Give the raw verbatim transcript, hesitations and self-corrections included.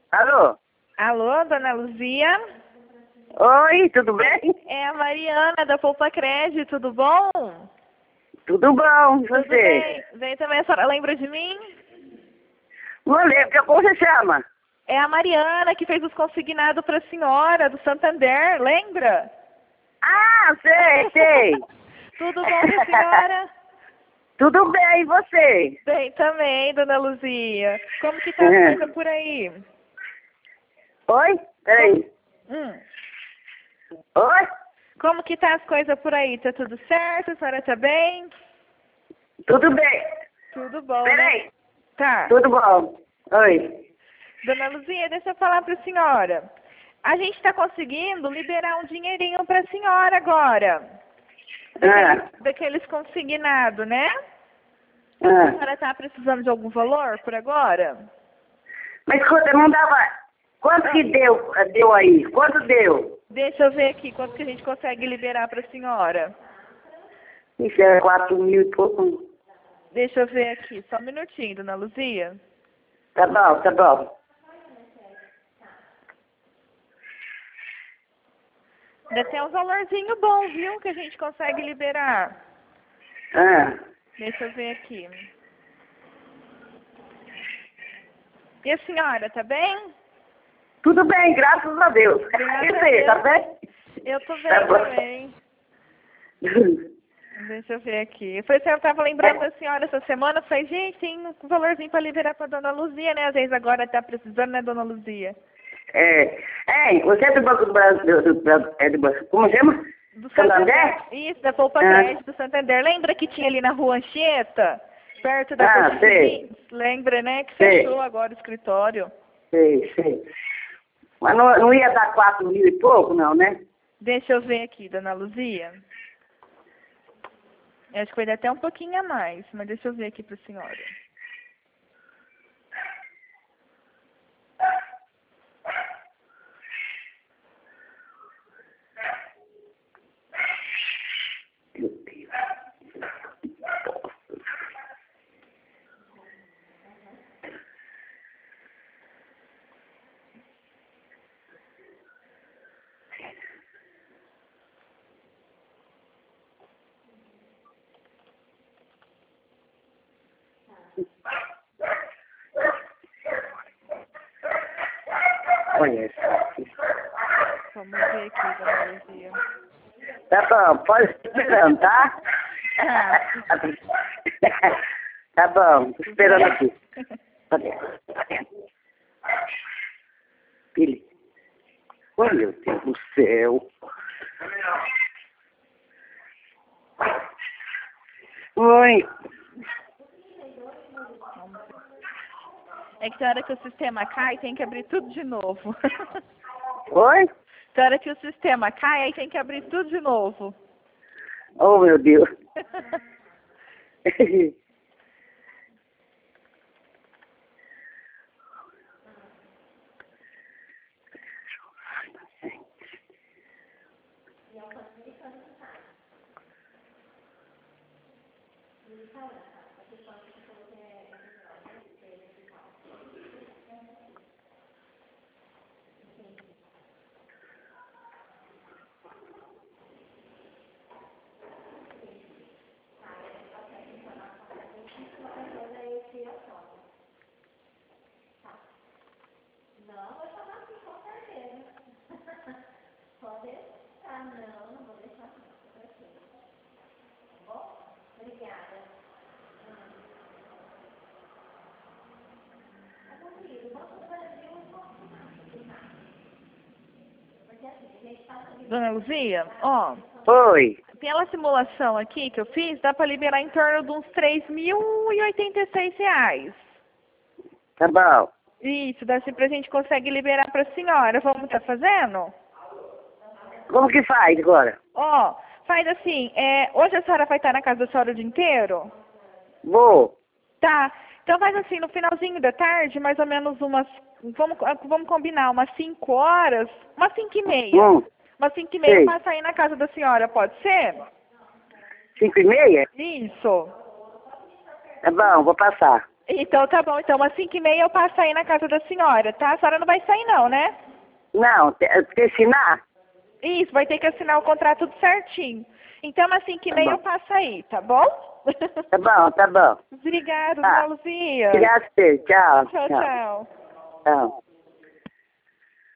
Alô? Alô, dona Luzia? Oi, tudo bem? É a Mariana da Poupa Crédito, tudo bom? Tudo bom, e Tudo você? bem. Bem também, a senhora lembra de mim? Não lembro, como você chama? É a Mariana que fez os consignados para a senhora do Santander, lembra? Ah, sei, sei. Tudo bom com a senhora? Tudo bem, e você? Bem também, dona Luzia. Como que tá as Uhum. coisas por aí? Oi? Peraí. Hum. Oi? Como que tá as coisas por aí? Tá tudo certo? A senhora tá bem? Tudo bem. Tudo bom, né? Peraí. Tá. Tudo bom. Oi. Dona Luzia, deixa eu falar para a senhora. A gente está conseguindo liberar um dinheirinho para a senhora agora. Daqueles, Ah, daqueles consignados, né? A ah. senhora está precisando de algum valor por agora? Mas escuta, não dava... Quanto que deu, deu aí? Quanto deu? Deixa eu ver aqui quanto que a gente consegue liberar para a senhora. Isso é quatro mil e pouco. Deixa eu ver aqui, só um minutinho, dona Luzia. Tá bom, tá bom. Ainda tem um valorzinho bom, viu, que a gente consegue liberar. Ah. Deixa eu ver aqui. E a senhora, tá bem? Tudo bem, graças a Deus. Graças E a você, tá Deus. bem? Eu tô bem Tá bom. também. Deixa eu ver aqui. Foi, eu estava lembrando da senhora essa semana. Eu falei, gente, tem um valorzinho para liberar para dona Luzia, né? Às vezes agora tá precisando, né, dona Luzia? É, é, você é do Banco do Brasil, do, do, é do Banco, como chama? Do Santander? Santander? Isso, da Poupa Ah. Crédito do Santander. Lembra que tinha ali na rua Anchieta? Perto da Ah, Coxa de sei. Vinhos? Lembra, né? Que Sei. fechou agora o escritório. Sei, sei. Mas não, não ia dar quatro mil e pouco, não, né? Deixa eu ver aqui, dona Luzia. Eu acho que vai dar até um pouquinho a mais, mas deixa eu ver aqui para a senhora. Meu Deus. Olha isso aqui. Vamos ver aqui, dona Luzia. Tá bom, pode ir esperando, tá? Tá bom, tô esperando aqui. Cadê? Cadê? Filho. Oh, meu Deus do céu. Oi. É que na hora que o sistema cai, tem que abrir tudo de novo. Oi? Na hora que o sistema cai, aí tem que abrir tudo de novo. Oh, meu Deus. Dona Luzia, ó, Oi. pela simulação aqui que eu fiz, dá para liberar em torno de uns três mil e oitenta e seis reais. Tá bom. Isso, dá assim pra gente consegue liberar para a senhora. Vamos estar fazendo? Como que faz agora? Ó, faz assim, é, hoje a senhora vai estar na casa da senhora o dia inteiro? Vou. Tá. Então faz assim, no finalzinho da tarde, mais ou menos umas, vamos, vamos combinar, umas cinco horas, umas cinco e meia. Hum. Umas cinco e meia Sei. passa aí na casa da senhora, pode ser? Cinco e meia? Isso. Tá bom, vou passar. Então tá bom, então às cinco e meia eu passo aí na casa da senhora, tá? A senhora não vai sair não, né? Não, tem que assinar? Isso, vai ter que assinar o contrato tudo certinho. Então às cinco e meia Tá eu bom. passo aí, tá bom? Tá bom, tá bom. Obrigada, Tá. Dona Luzia. Obrigada a você. Tchau. Tchau, tchau. Tchau.